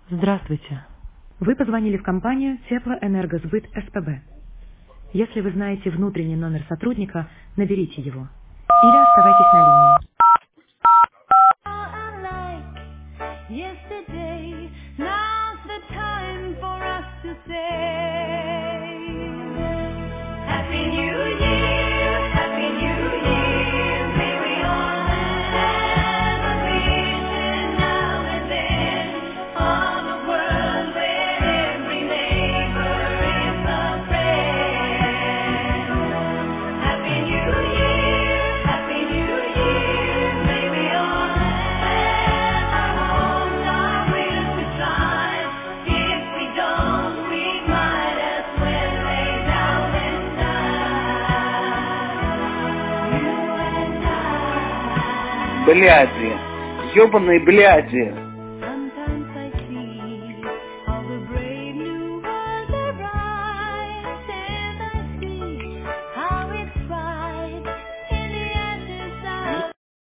Здравствуйте. Вы позвонили в компанию Теплоэнергосбыт СПБ. Если вы знаете внутренний номер сотрудника, наберите его. Или оставайтесь на линии. Бляди, ёбаные бляди.